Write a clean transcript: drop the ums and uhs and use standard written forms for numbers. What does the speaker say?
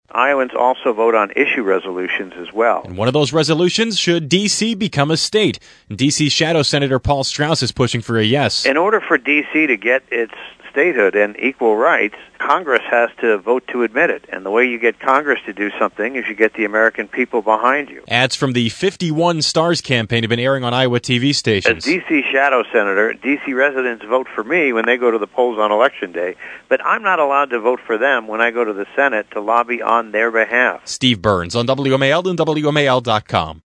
Iowans also vote on issue resolutions as well. And one of those resolutions, should D.C. become a state? And D.C. Shadow Senator Paul Strauss is pushing for a yes. In order for D.C. to get its statehood and equal rights, Congress has to vote to admit it. And the way you get Congress to do something is you get the American people behind you. Ads from the 51 Stars campaign have been airing on Iowa TV stations. As D.C. Shadow Senator, D.C. residents vote for me when they go to the polls on Election Day, but I'm not allowed to vote for them when I go to the Senate to lobby on their behalf. Steve Burns on WMAL and WMAL.com.